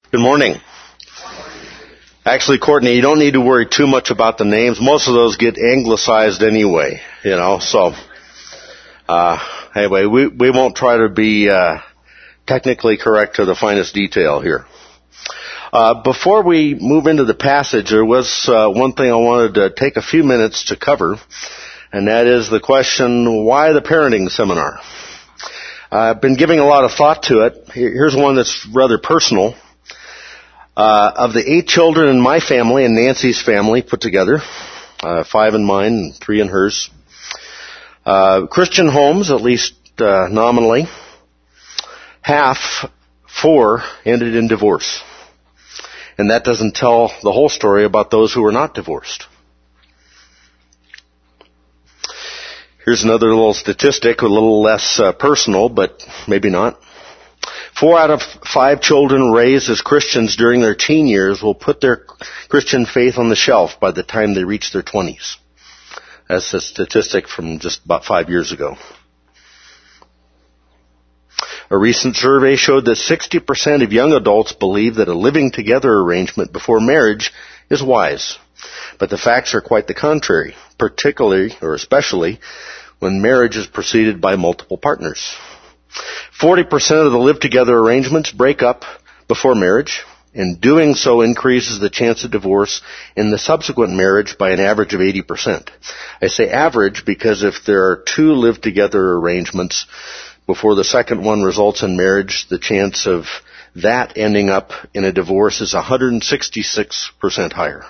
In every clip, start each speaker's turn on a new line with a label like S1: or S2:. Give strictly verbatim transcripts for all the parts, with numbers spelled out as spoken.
S1: Good morning. Actually, Courtney, you don't need to worry too much about the names. Most of those get anglicized anyway, you know, so, uh, anyway, we, we won't try to be, uh, technically correct to the finest detail here. Uh, before we move into the passage, there was, uh, one thing I wanted to take a few minutes to cover, and that is the question, why the parenting seminar? Uh, I've been giving a lot of thought to it. Here's one that's rather personal. Uh, of the eight children in my family and Nancy's family put together, uh, five in mine and three in hers, uh, Christian homes, at least uh, nominally, half, four, ended in divorce. And that doesn't tell the whole story about those who were not divorced. Here's another little statistic, a little less uh, personal, but maybe not. Four out of five children raised as Christians during their teen years will put their Christian faith on the shelf by the time they reach their twenties. That's a statistic from just about five years ago. A recent survey showed that sixty percent of young adults believe that a living together arrangement before marriage is wise. But the facts are quite the contrary, particularly or especially when marriage is preceded by multiple partners. forty percent of the live-together arrangements break up before marriage, and doing so increases the chance of divorce in the subsequent marriage by an average of eighty percent. I say average because if there are two live-together arrangements before the second one results in marriage, the chance of that ending up in a divorce is one hundred sixty-six percent higher.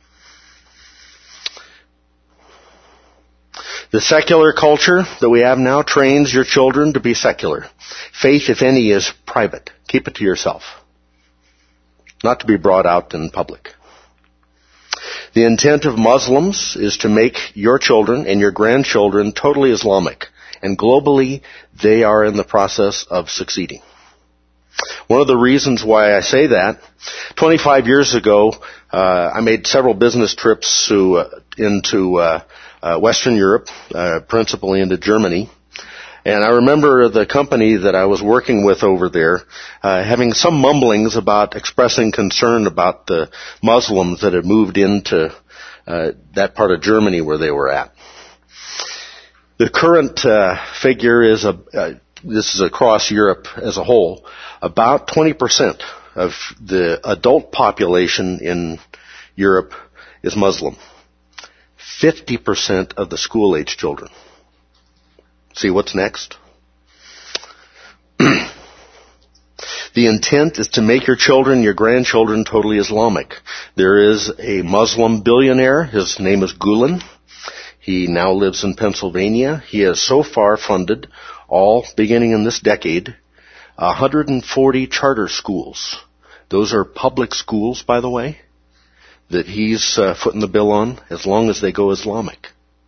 S1: The secular culture that we have now trains your children to be secular. Faith, if any, is private. Keep it to yourself. Not to be brought out in public. The intent of Muslims is to make your children and your grandchildren totally Islamic. And globally, they are in the process of succeeding. One of the reasons why I say that, twenty-five years ago, uh, I made several business trips to, uh, into uh, uh, Western Europe, uh, principally into Germany. And I remember the company that I was working with over there uh, having some mumblings about expressing concern about the Muslims that had moved into uh, that part of Germany where they were at. The current uh, figure is, a, uh, this is across Europe as a whole, about twenty percent of the adult population in Europe is Muslim. fifty percent of the school-age children. See what's next? The intent is to make your children, your grandchildren, totally Islamic. There is a Muslim billionaire. His name is Gulen. He now lives in Pennsylvania. He has so far funded, all beginning in this decade, one hundred forty charter schools. Those are public schools, by the way, that he's uh, footing the bill on, as long as they go Islamic.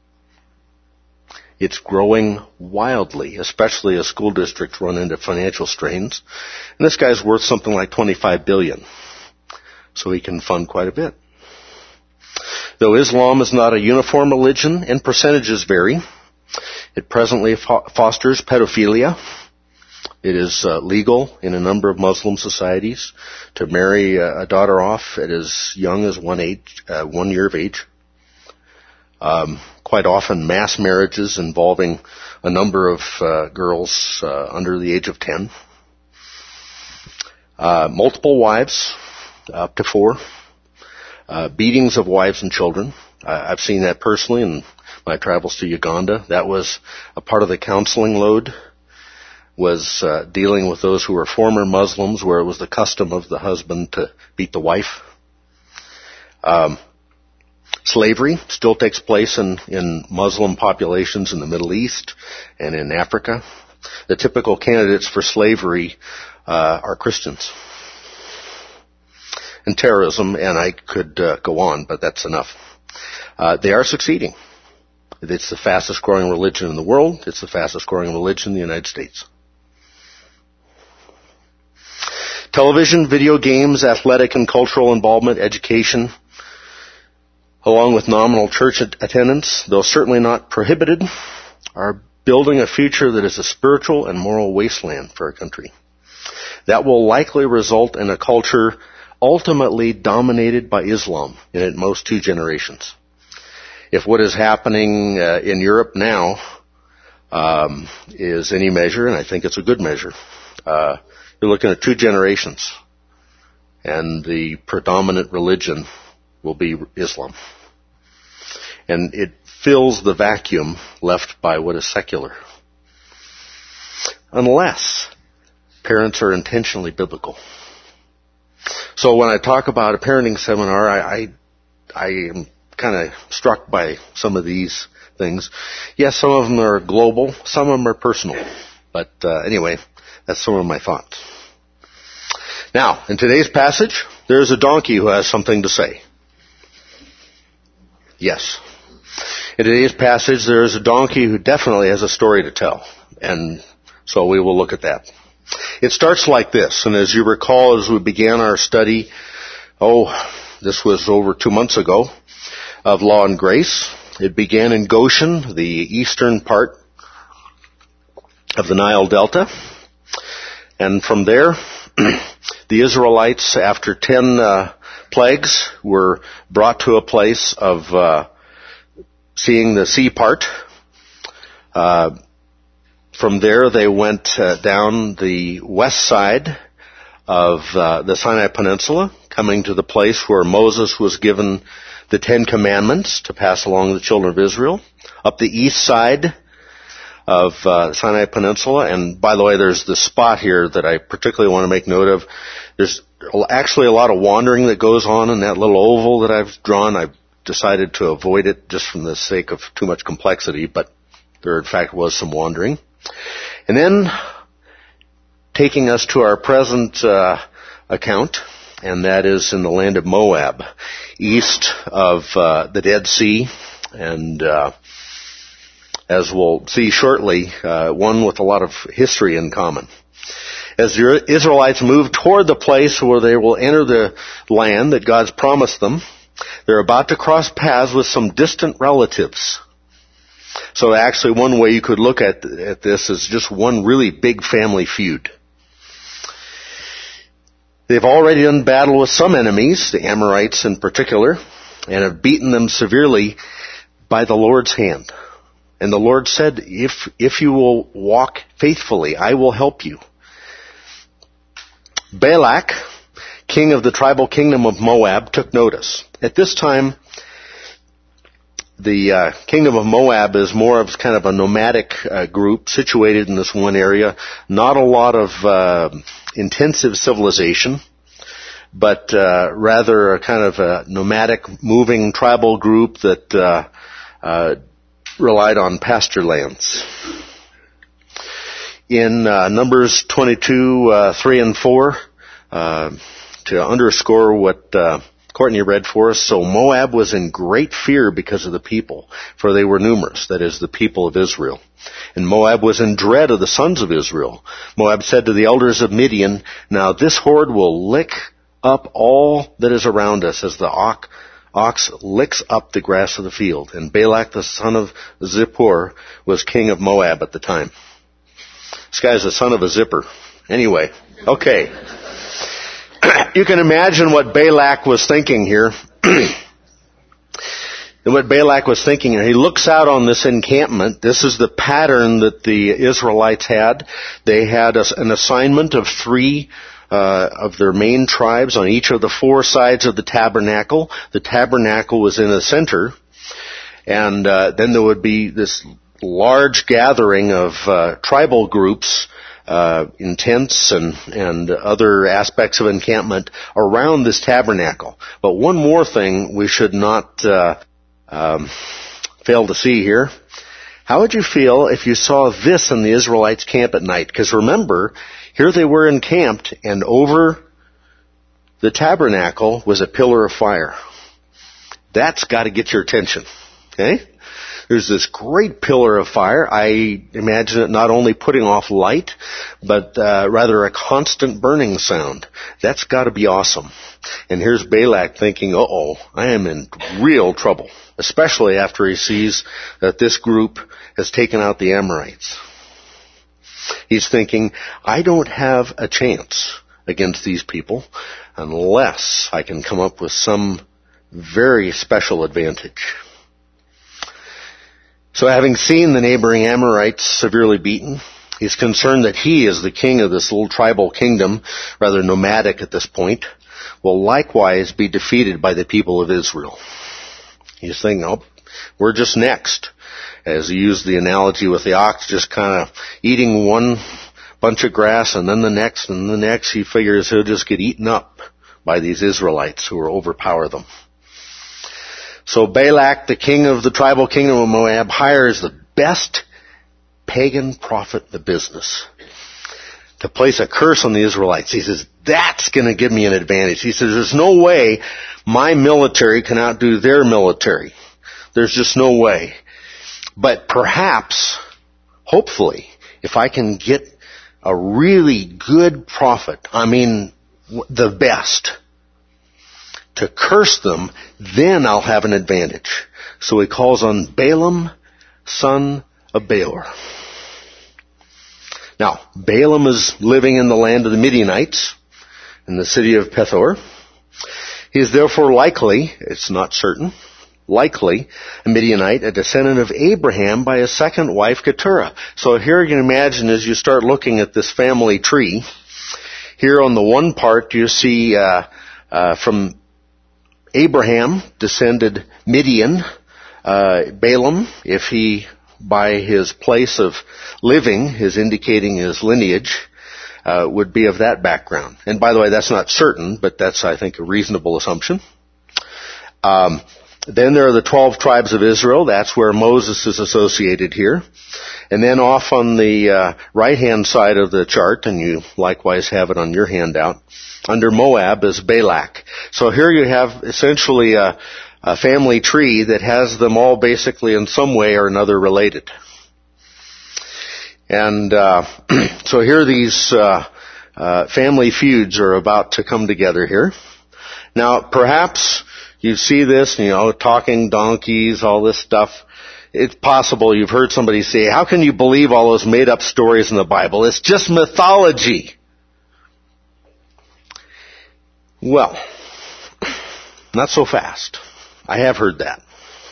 S1: It's growing wildly, especially as school districts run into financial strains. And this guy's worth something like twenty-five billion dollars, so he can fund quite a bit. Though Islam is not a uniform religion and percentages vary, it presently fo- fosters pedophilia. It is uh, legal in a number of Muslim societies to marry uh, a daughter off at as young as one age, uh, one year of age. Um, quite often mass marriages involving a number of uh, girls uh, under the age of ten. Uh, multiple wives, up to four. Uh, beatings of wives and children. Uh, I've seen that personally in my travels to Uganda. That was a part of the counseling load, was uh, dealing with those who were former Muslims, where it was the custom of the husband to beat the wife. Um, slavery still takes place in, in Muslim populations in the Middle East and in Africa. The typical candidates for slavery uh, are Christians. And terrorism, and I could uh, go on, but that's enough. Uh, they are succeeding. It's the fastest growing religion in the world. It's the fastest growing religion in the United States. Television, video games, athletic and cultural involvement, education, along with nominal church attendance, though certainly not prohibited, are building a future that is a spiritual and moral wasteland for our country. That will likely result in a culture ultimately dominated by Islam in at most two generations. If what is happening uh, in Europe now um, is any measure, and I think it's a good measure, uh, you're looking at two generations, and the predominant religion will be Islam. And it fills the vacuum left by what is secular. Unless parents are intentionally biblical. So when I talk about a parenting seminar, I, I, I am kind of struck by some of these things. Yes, some of them are global, some of them are personal. But uh, anyway, that's some of my thoughts. Now, in today's passage, there's a donkey who has something to say. Yes. In today's passage, there is a donkey who definitely has a story to tell. And so we will look at that. It starts like this, and as you recall, as we began our study, oh, this was over two months ago, of Law and Grace. It began in Goshen, the eastern part of the Nile Delta. And from there, the Israelites, after ten uh, plagues, were brought to a place of uh, seeing the sea part. Uh, from there, they went uh, down the west side of uh, the Sinai Peninsula, coming to the place where Moses was given the Ten Commandments to pass along to the children of Israel. Up the east side of uh, Sinai Peninsula, and by the way, there's the spot here that I particularly want to make note of. There's actually a lot of wandering that goes on in that little oval that I've drawn. I've decided to avoid it just from the sake of too much complexity, but there in fact was some wandering. And then, taking us to our present uh, account, and that is in the land of Moab, east of uh, the Dead Sea, and uh, as we'll see shortly, uh, one with a lot of history in common. As the Israelites move toward the place where they will enter the land that God's promised them, they're about to cross paths with some distant relatives. So actually one way you could look at, at this is just one really big family feud. They've already done battle with some enemies, the Amorites in particular, and have beaten them severely by the Lord's hand. And the Lord said, if, if you will walk faithfully, I will help you. Balak, king of the tribal kingdom of Moab, took notice. At this time, the uh, kingdom of Moab is more of kind of a nomadic uh, group situated in this one area. Not a lot of uh, intensive civilization, but uh, rather a kind of a nomadic, moving tribal group that uh, uh, relied on pasture lands. In uh, Numbers twenty-two, uh, three and four, uh, to underscore what uh, Courtney read for us, so Moab was in great fear because of the people, for they were numerous, that is, the people of Israel. And Moab was in dread of the sons of Israel. Moab said to the elders of Midian, now this horde will lick up all that is around us as the ox, ox licks up the grass of the field. And Balak the son of Zippor was king of Moab at the time. This guy's the son of a zipper. Anyway, okay. You can imagine what Balak was thinking here. And what Balak was thinking, he looks out on this encampment. This is the pattern that the Israelites had. They had a, an assignment of three uh, of their main tribes on each of the four sides of the tabernacle. The tabernacle was in the center. And uh, then there would be this large gathering of uh, tribal groups Uh, in tents and, and other aspects of encampment around this tabernacle. But one more thing we should not uh, um, fail to see here. How would you feel if you saw this in the Israelites' camp at night? Because remember, here they were encamped, and over the tabernacle was a pillar of fire. That's got to get your attention. Okay? There's this great pillar of fire. I imagine it not only putting off light, but uh, rather a constant burning sound. That's got to be awesome. And here's Balak thinking, uh-oh, I am in real trouble, especially after he sees that this group has taken out the Amorites. He's thinking, I don't have a chance against these people unless I can come up with some very special advantage. So having seen the neighboring Amorites severely beaten, he's concerned that he, as the king of this little tribal kingdom, rather nomadic at this point, will likewise be defeated by the people of Israel. He's thinking, oh, we're just next. As he used the analogy with the ox just kind of eating one bunch of grass and then the next and the next, he figures he'll just get eaten up by these Israelites who will overpower them. So Balak, the king of the tribal kingdom of Moab, hires the best pagan prophet in the business to place a curse on the Israelites. He says, that's going to give me an advantage. He says, there's no way my military can outdo their military. There's just no way. But perhaps, hopefully, if I can get a really good prophet, I mean the best, to curse them, then I'll have an advantage. So he calls on Balaam, son of Beor. Now, Balaam is living in the land of the Midianites, in the city of Pethor. He is therefore likely, it's not certain, likely a Midianite, a descendant of Abraham by his second wife Keturah. So here you can imagine as you start looking at this family tree, here on the one part you see uh, uh, from Abraham descended Midian, uh, Balaam, if he, by his place of living, is indicating his lineage, uh, would be of that background. And by the way, that's not certain, but that's, I think, a reasonable assumption. Um, then there are the twelve tribes of Israel. That's where Moses is associated here. And then off on the uh, right-hand side of the chart, and you likewise have it on your handout, under Moab is Balak. So here you have essentially a, a family tree that has them all basically in some way or another related. And uh, so here these uh, uh, family feuds are about to come together here. Now, perhaps you see this, you know, talking donkeys, all this stuff. It's possible you've heard somebody say, how can you believe all those made-up stories in the Bible? It's just mythology. Well, not so fast. I have heard that.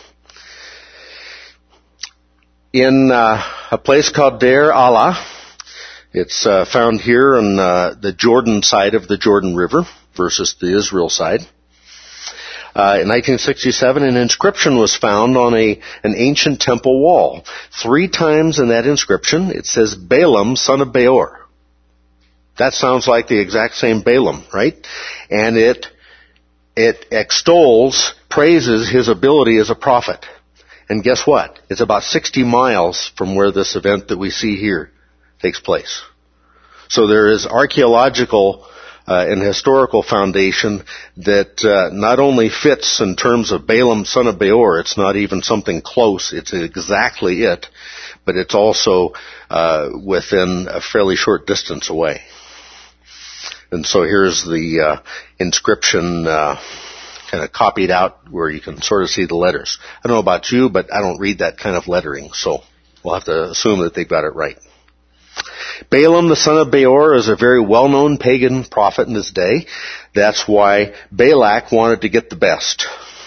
S1: In uh, a place called Deir Allah, it's uh, found here on uh, the Jordan side of the Jordan River versus the Israel side. Uh, in nineteen sixty-seven, an inscription was found on a an ancient temple wall. Three times in that inscription, it says Balaam, son of Beor. That sounds like the exact same Balaam, right? And it it extols, praises his ability as a prophet. And guess what? It's about sixty miles from where this event that we see here takes place. So there is archaeological uh, and historical foundation that uh, not only fits in terms of Balaam, son of Beor, it's not even something close, it's exactly it, but it's also uh, within a fairly short distance away. And so here's the uh, inscription uh, kind of copied out where you can sort of see the letters. I don't know about you, but I don't read that kind of lettering, so we'll have to assume that they've got it right. Balaam, the son of Beor, is a very well-known pagan prophet in his day. That's why Balak wanted to get the best.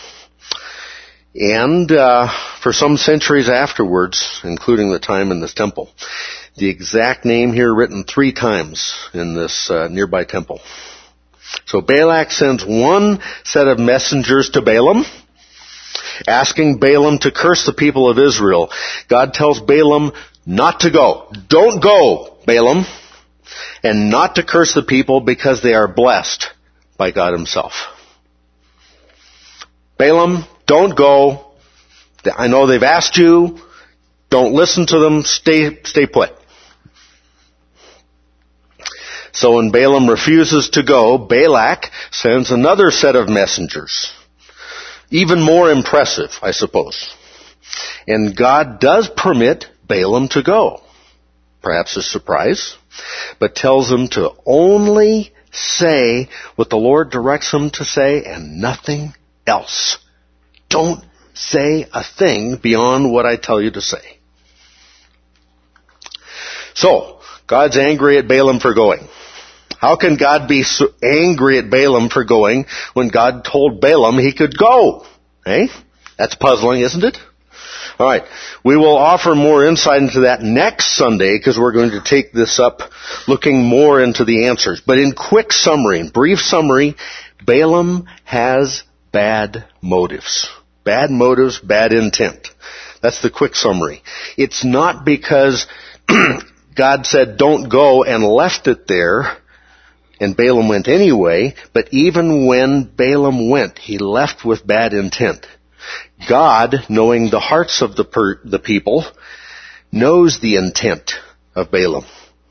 S1: And uh, for some centuries afterwards, including the time in this temple, the exact name here written three times in this uh, nearby temple. So Balak sends one set of messengers to Balaam, asking Balaam to curse the people of Israel. God tells Balaam not to go. Don't go, Balaam. And not to curse the people because they are blessed by God himself. Balaam, don't go. I know they've asked you. Don't listen to them. Stay, stay put. So when Balaam refuses to go, Balak sends another set of messengers. Even more impressive, I suppose. And God does permit Balaam to go. Perhaps a surprise. But tells him to only say what the Lord directs him to say and nothing else. Don't say a thing beyond what I tell you to say. So, God's angry at Balaam for going. How can God be so angry at Balaam for going when God told Balaam he could go? Eh? That's puzzling, isn't it? All right. We will offer more insight into that next Sunday because we're going to take this up looking more into the answers. But in quick summary, in brief summary, Balaam has bad motives. Bad motives, bad intent. That's the quick summary. It's not because God said don't go and left it there and Balaam went anyway, but even when Balaam went, he left with bad intent. God, knowing the hearts of the per- the people, knows the intent of Balaam.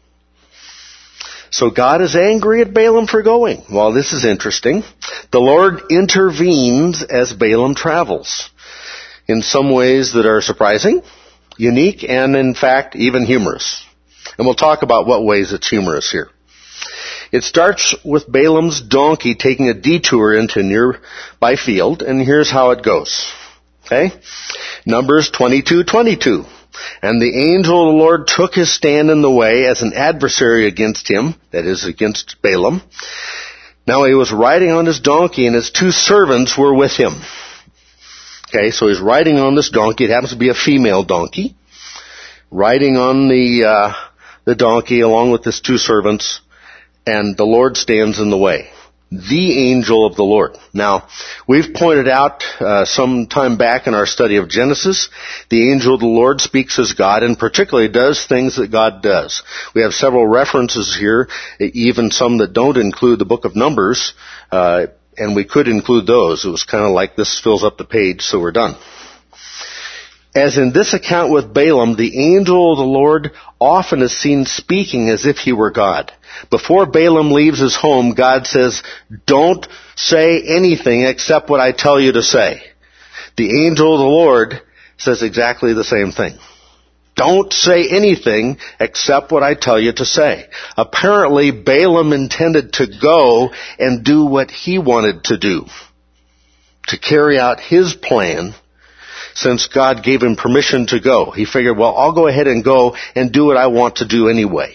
S1: So God is angry at Balaam for going. Well, this is interesting. The Lord intervenes as Balaam travels in some ways that are surprising, unique, and in fact, even humorous. And we'll talk about what ways it's humorous here. It starts with Balaam's donkey taking a detour into a nearby field, and here's how it goes. Okay? Numbers twenty-two twenty-two. And the angel of the Lord took his stand in the way as an adversary against him, that is, against Balaam. Now he was riding on his donkey, and his two servants were with him. Okay, so he's riding on this donkey. It happens to be a female donkey. Riding on the uh, the donkey along with his two servants, and the Lord stands in the way. The angel of the Lord. Now, we've pointed out uh, some time back in our study of Genesis, the angel of the Lord speaks as God and particularly does things that God does. We have several references here, even some that don't include the book of Numbers, uh, and we could include those. It was kind of like this fills up the page, so we're done. As in this account with Balaam, the angel of the Lord often is seen speaking as if he were God. Before Balaam leaves his home, God says, don't say anything except what I tell you to say. The angel of the Lord says exactly the same thing. Don't say anything except what I tell you to say. Apparently, Balaam intended to go and do what he wanted to do, to carry out his plan. Since God gave him permission to go, he figured, well, I'll go ahead and go and do what I want to do anyway.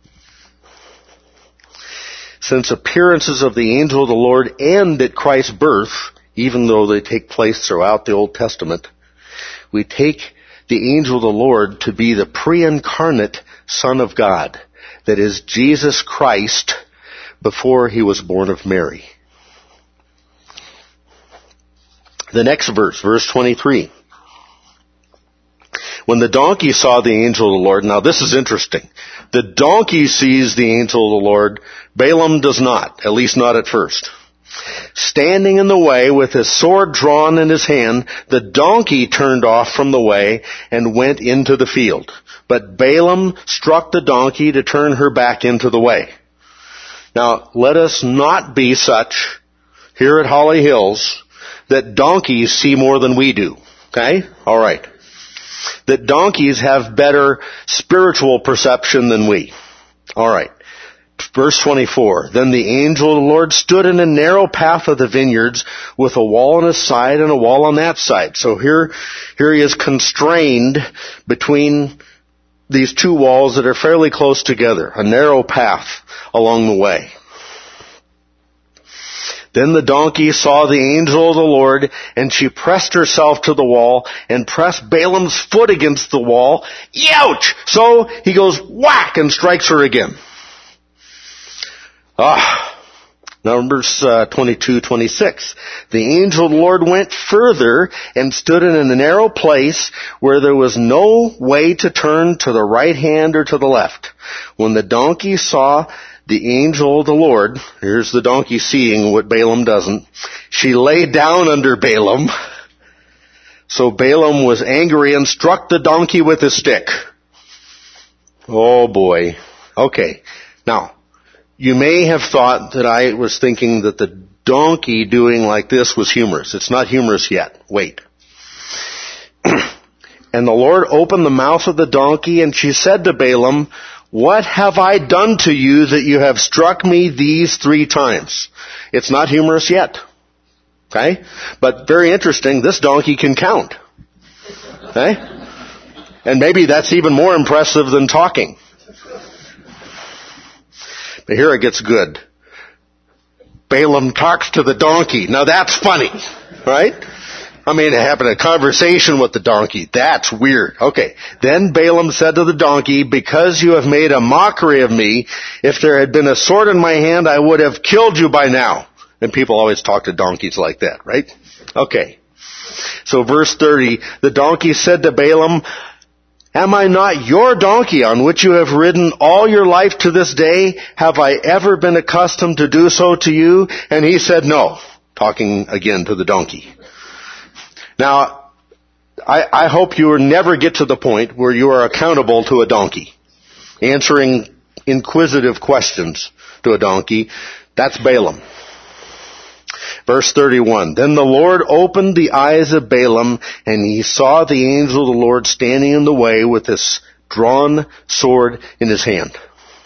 S1: Since appearances of the angel of the Lord end at Christ's birth, even though they take place throughout the Old Testament, we take the angel of the Lord to be the pre-incarnate Son of God, that is, Jesus Christ, before he was born of Mary. The next verse, verse twenty-three. When the donkey saw the angel of the Lord, now this is interesting. The donkey sees the angel of the Lord. Balaam does not, at least not at first. Standing in the way with his sword drawn in his hand, the donkey turned off from the way and went into the field. But Balaam struck the donkey to turn her back into the way. Now, let us not be such here at Holly Hills that donkeys see more than we do. Okay? All right. That donkeys have better spiritual perception than we. All right. Verse twenty-four. Then the angel of the Lord stood in a narrow path of the vineyards with a wall on his side and a wall on that side. So here, here he is constrained between these two walls that are fairly close together. A narrow path along the way. Then the donkey saw the angel of the Lord, and she pressed herself to the wall and pressed Balaam's foot against the wall. Ouch! So he goes whack and strikes her again. Ah, Numbers uh, twenty-two twenty-six. The angel of the Lord went further and stood in a narrow place where there was no way to turn to the right hand or to the left. When the donkey saw the angel of the Lord, here's the donkey seeing what Balaam doesn't, she lay down under Balaam. So Balaam was angry and struck the donkey with his stick. Oh boy. Okay. Now, you may have thought that I was thinking that the donkey doing like this was humorous. It's not humorous yet. Wait. And the Lord opened the mouth of the donkey, and she said to Balaam, what have I done to you that you have struck me these three times? It's not humorous yet. Okay? But very interesting, this donkey can count. Okay? And maybe that's even more impressive than talking. But here it gets good. Balaam talks to the donkey. Now that's funny, right? I mean, having a conversation with the donkey. That's weird. Okay. Then Balaam said to the donkey, because you have made a mockery of me, if there had been a sword in my hand, I would have killed you by now. And people always talk to donkeys like that, right? Okay. So verse thirty, the donkey said to Balaam, am I not your donkey on which you have ridden all your life to this day? Have I ever been accustomed to do so to you? And he said, no. Talking again to the donkey. Now, I, I hope you will never get to the point where you are accountable to a donkey. Answering inquisitive questions to a donkey. That's Balaam. Verse thirty-one, then the Lord opened the eyes of Balaam, and he saw the angel of the Lord standing in the way with his drawn sword in his hand.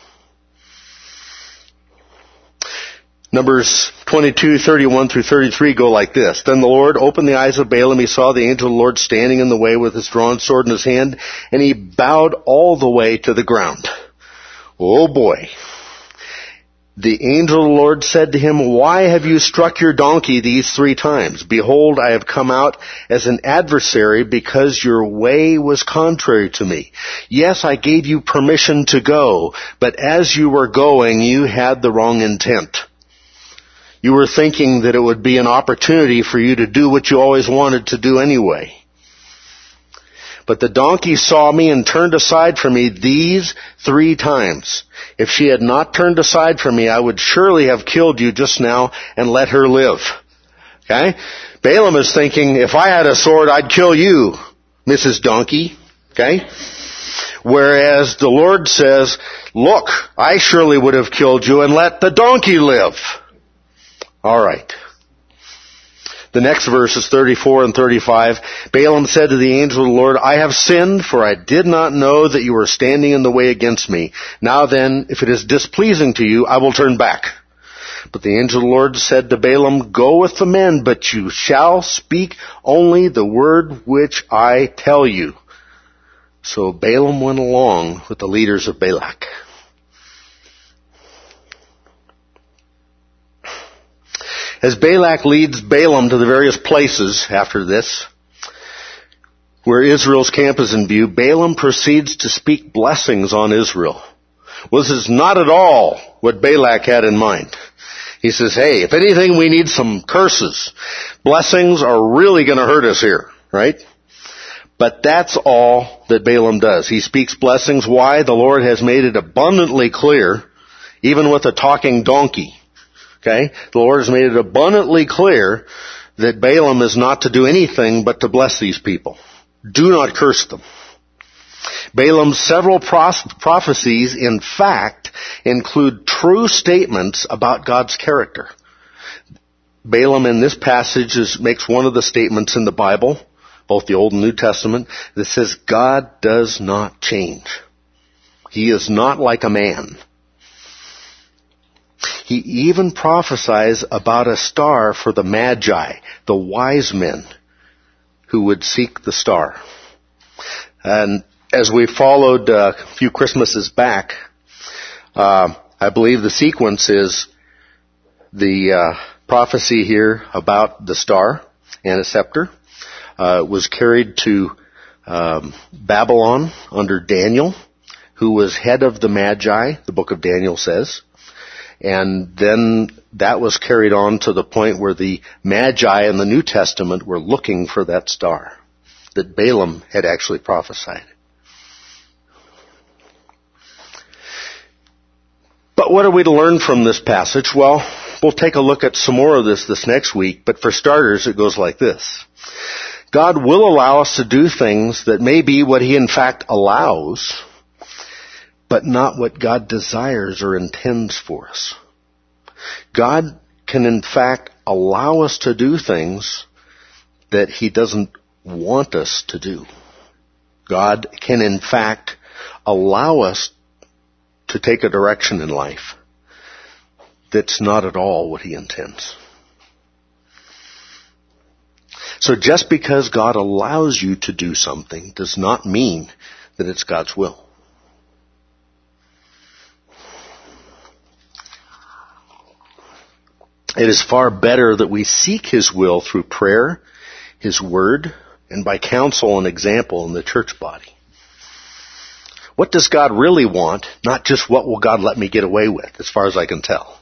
S1: Numbers twenty-two, thirty-one through thirty-three go like this. Then the Lord opened the eyes of Balaam. He saw the angel of the Lord standing in the way with his drawn sword in his hand, and he bowed all the way to the ground. Oh boy. The angel of the Lord said to him, why have you struck your donkey these three times? Behold, I have come out as an adversary because your way was contrary to me. Yes, I gave you permission to go, but as you were going, you had the wrong intent. You were thinking that it would be an opportunity for you to do what you always wanted to do anyway. But the donkey saw me and turned aside from me these three times. If she had not turned aside from me, I would surely have killed you just now and let her live. Okay? Balaam is thinking, if I had a sword, I'd kill you, Missus Donkey. Okay? Whereas the Lord says, look, I surely would have killed you and let the donkey live. All right. The next verse is thirty-four and thirty-five. Balaam said to the angel of the Lord, I have sinned, for I did not know that you were standing in the way against me. Now then, if it is displeasing to you, I will turn back. But the angel of the Lord said to Balaam, go with the men, but you shall speak only the word which I tell you. So Balaam went along with the leaders of Balak. As Balak leads Balaam to the various places after this, where Israel's camp is in view, Balaam proceeds to speak blessings on Israel. Well, this is not at all what Balak had in mind. He says, hey, if anything, we need some curses. Blessings are really going to hurt us here, right? But that's all that Balaam does. He speaks blessings. Why? The Lord has made it abundantly clear, even with a talking donkey. Okay? The Lord has made it abundantly clear that Balaam is not to do anything but to bless these people. Do not curse them. Balaam's several prophecies, in fact, include true statements about God's character. Balaam in this passage is, makes one of the statements in the Bible, both the Old and New Testament, that says God does not change. He is not like a man. He even prophesies about a star for the Magi, the wise men who would seek the star. And as we followed a few Christmases back, uh, I believe the sequence is the uh, prophecy here about the star and a scepter uh, was carried to um, Babylon under Daniel, who was head of the Magi, the book of Daniel says. And then that was carried on to the point where the Magi in the New Testament were looking for that star that Balaam had actually prophesied. But what are we to learn from this passage? Well, we'll take a look at some more of this this next week, but for starters, it goes like this. God will allow us to do things that may be what He in fact allows, but not what God desires or intends for us. God can in fact allow us to do things that He doesn't want us to do. God can in fact allow us to take a direction in life that's not at all what He intends. So just because God allows you to do something does not mean that it's God's will. It is far better that we seek His will through prayer, His word, and by counsel and example in the church body. What does God really want? Not just what will God let me get away with, as far as I can tell.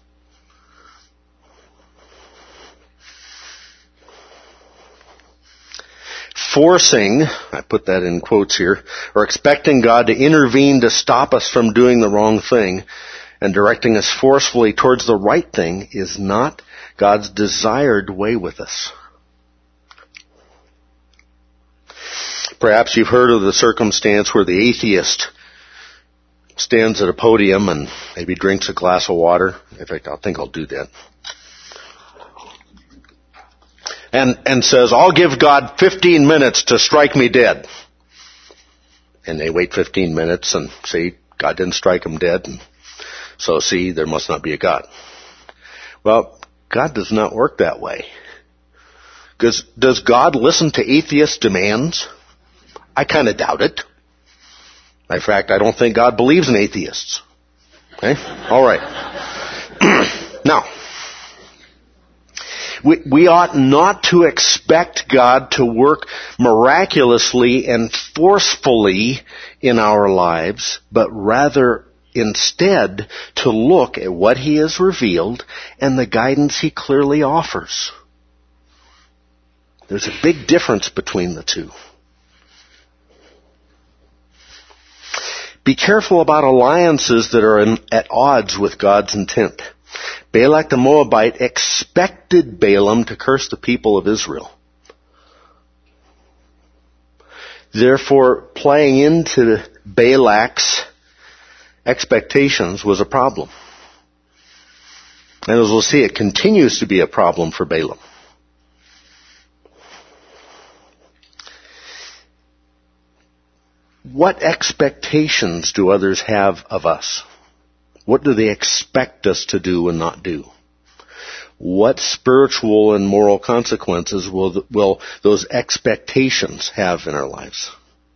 S1: Forcing, I put that in quotes here, or expecting God to intervene to stop us from doing the wrong thing and directing us forcefully towards the right thing is not God's desired way with us. Perhaps you've heard of the circumstance where the atheist stands at a podium and maybe drinks a glass of water. In fact, I think I'll do that. And, and says, I'll give God fifteen minutes to strike me dead. And they wait fifteen minutes and say, God didn't strike him dead. And so see, there must not be a God. Well, God does not work that way. Because does God listen to atheist demands? I kind of doubt it. In fact, I don't think God believes in atheists. Okay? All right. Now, we, we ought not to expect God to work miraculously and forcefully in our lives, but rather instead to look at what He has revealed and the guidance He clearly offers. There's a big difference between the two. Be careful about alliances that are in, at odds with God's intent. Balak the Moabite expected Balaam to curse the people of Israel. Therefore, playing into Balak's expectations was a problem. And as we'll see, it continues to be a problem for Balaam. What expectations do others have of us? What do they expect us to do and not do? What spiritual and moral consequences will, will those expectations have in our lives?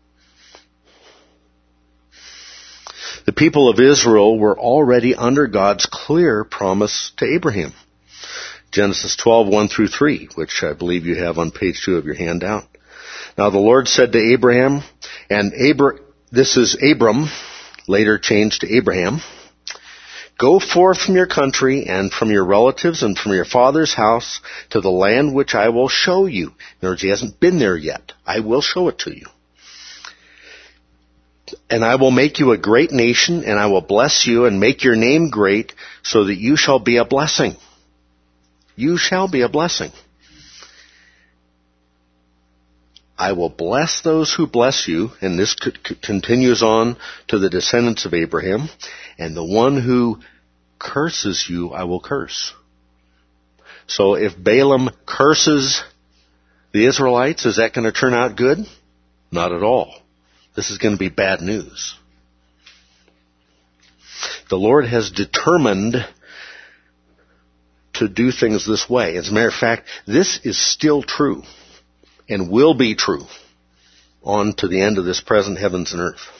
S1: The people of Israel were already under God's clear promise to Abraham. Genesis twelve, one through three, which I believe you have on page two of your handout. Now the Lord said to Abraham, and Abra- this is Abram, later changed to Abraham, go forth from your country and from your relatives and from your father's house to the land which I will show you. In other words, he hasn't been there yet. I will show it to you. And I will make you a great nation, and I will bless you and make your name great, so that you shall be a blessing. You shall be a blessing. I will bless those who bless you, and this c- c- continues on to the descendants of Abraham, and the one who curses you, I will curse. So if Balaam curses the Israelites, is that going to turn out good? Not at all. This is going to be bad news. The Lord has determined to do things this way. As a matter of fact, this is still true and will be true on to the end of this present heavens and earth.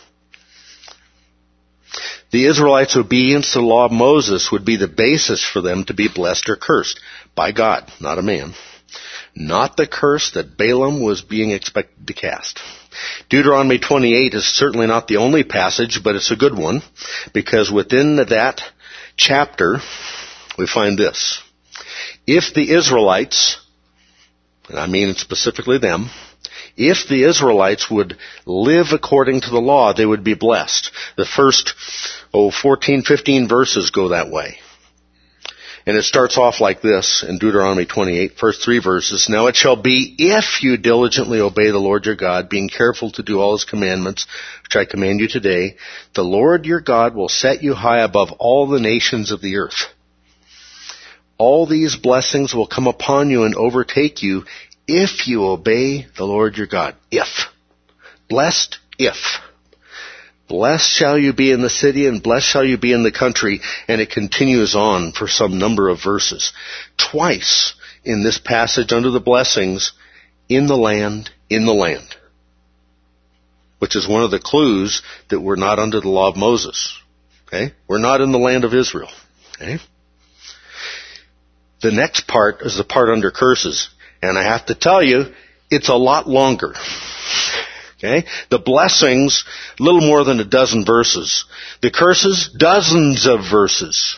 S1: The Israelites' obedience to the law of Moses would be the basis for them to be blessed or cursed by God, not a man. Not the curse that Balaam was being expected to cast. Deuteronomy twenty-eight is certainly not the only passage, but it's a good one, because within that chapter we find this. If the Israelites, and I mean specifically them, if the Israelites would live according to the law, they would be blessed. The first, oh, fourteen, fifteen verses go that way. And it starts off like this in Deuteronomy twenty-eight, first three verses. Now it shall be, if you diligently obey the Lord your God, being careful to do all His commandments, which I command you today, the Lord your God will set you high above all the nations of the earth. All these blessings will come upon you and overtake you if you obey the Lord your God. If. Blessed if. Blessed shall you be in the city, and blessed shall you be in the country. And it continues on for some number of verses. Twice in this passage under the blessings, in the land, in the land. Which is one of the clues that we're not under the law of Moses. Okay? We're not in the land of Israel. Okay? The next part is the part under curses. And I have to tell you, it's a lot longer. Okay? The blessings, a little more than a dozen verses. The curses, dozens of verses.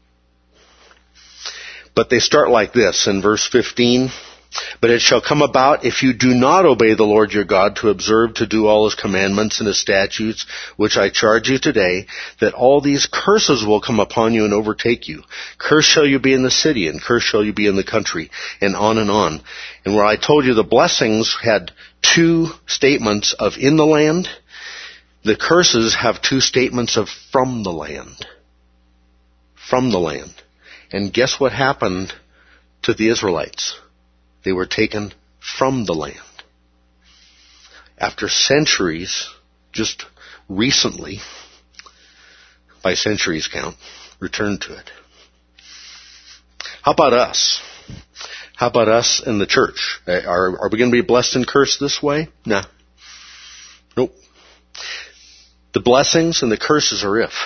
S1: But they start like this in verse fifteen. But it shall come about, if you do not obey the Lord your God to observe to do all his commandments and his statutes, which I charge you today, that all these curses will come upon you and overtake you. Cursed shall you be in the city, and cursed shall you be in the country, and on and on. And where I told you the blessings had two statements of in the land, the curses have two statements of from the land. From the land. And guess what happened to the Israelites? They were taken from the land. After centuries, just recently, by centuries count, returned to it. How about us? How about us in the church? Are, are we going to be blessed and cursed this way? No. Nope. The blessings and the curses are if.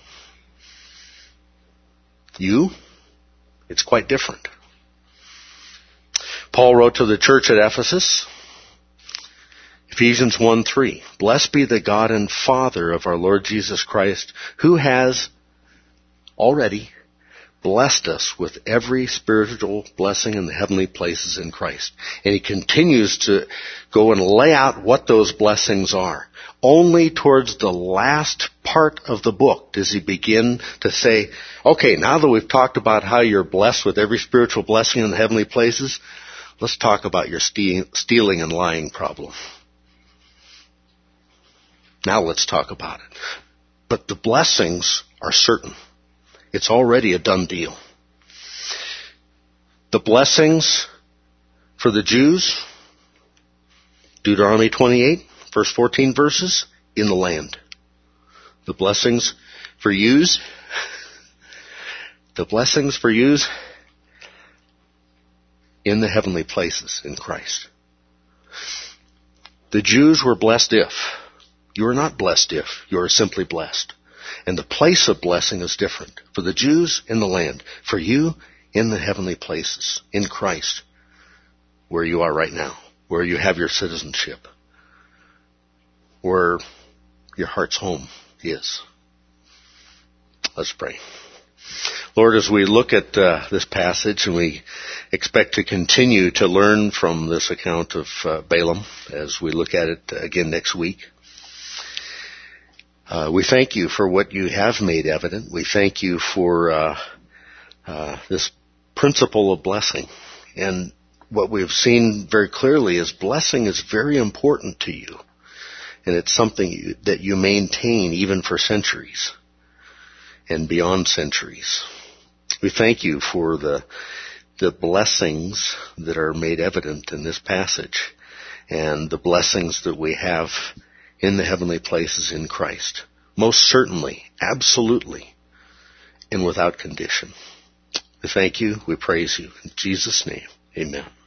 S1: You, it's quite different. Paul wrote to the church at Ephesus, Ephesians one three, Blessed be the God and Father of our Lord Jesus Christ, who has already blessed us with every spiritual blessing in the heavenly places in Christ. And he continues to go and lay out what those blessings are. Only towards the last part of the book does he begin to say, okay, now that we've talked about how you're blessed with every spiritual blessing in the heavenly places, let's talk about your stealing and lying problem. Now let's talk about it. But the blessings are certain. It's already a done deal. The blessings for the Jews, Deuteronomy twenty-eight, first fourteen verses, in the land. The blessings for yous, the blessings for yous, in the heavenly places in Christ. The Jews were blessed if. You are not blessed if. You are simply blessed. And the place of blessing is different. For the Jews, in the land. For you, in the heavenly places, in Christ, where you are right now, where you have your citizenship, where your heart's home is. Let's pray. Lord, as we look at uh, this passage and we expect to continue to learn from this account of uh, Balaam as we look at it uh, again next week, uh, we thank you for what you have made evident. We thank you for uh, uh, this principle of blessing. And what we've seen very clearly is blessing is very important to you. And it's something you, that you maintain even for centuries and beyond centuries. We thank you for the the blessings that are made evident in this passage and the blessings that we have in the heavenly places in Christ. Most certainly, absolutely, and without condition. We thank you. We praise you. In Jesus' name, amen.